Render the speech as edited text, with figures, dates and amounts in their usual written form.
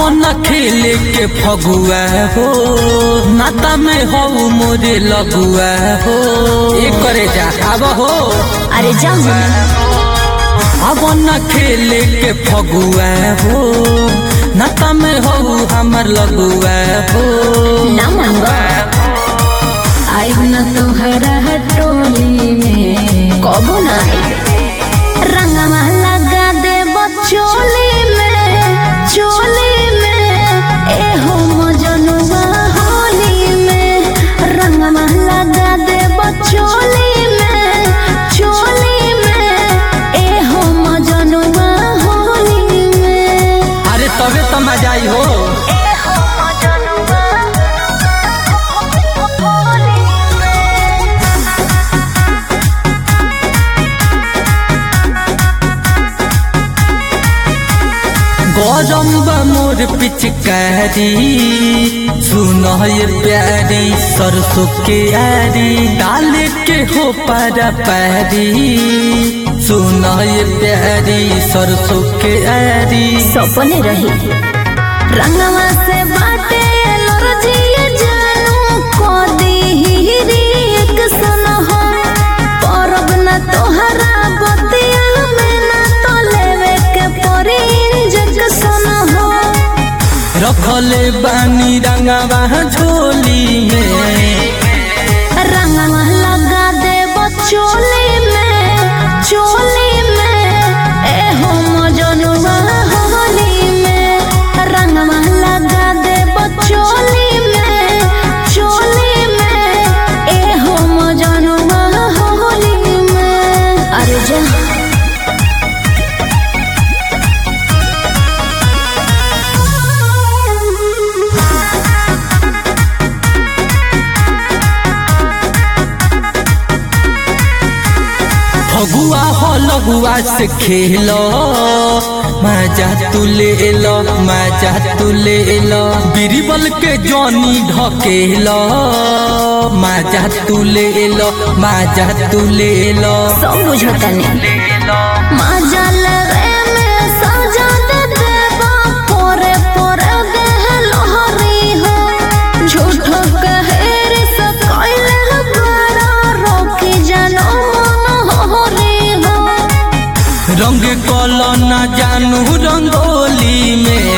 न खेले के फगुआ हो नाता में हो मोरे लगुआ हो एक करे जा अब हो अरे जाओ अब न खेले के फगुआ हो नाता में हो हमर लगुआ हो ना मंगा आई न तोहरा टोली में कबो ना रंगवा लगा दे बचोली में ए हो मजनुआ होली में रंगवा लगा दे बचोली में ए हो मजनुआ होली में। अरे तबे तो मजा आई हो गौरम मोर पिचकारी सुन ये प्यारी सरसों के आरी डाल के हो पारा पैरी सुन ये प्यारी सरसों के आरी सपने रही रंगवा से बाटे एलर्जी जानू को दीहिरी एक सन हो परब न तोहरा बतिया में न तो लेवे के परी इंजेक्शन हो रखले बानी रंगवा झोली में रंगवा लगा दे बचोली में ए हो मजनुआ होली में रंगवा लगा दे बचोली में ए हो मजनुआ होली में। अरे जा फगुआ हो लगुआ से खेलो मजा तू ले लो मजा तू ले लो बीरबल के जॉनी ढकेलो मजा तू ले लो मजा तू ले लो सब बुझता नहीं मजा लगे में सजा दे देवा पोरे देह लहरी हो झूठो कहेर सब कइले बड़ा रोकी जानो मन होरी हो रंग कलो न जानू रंगोली में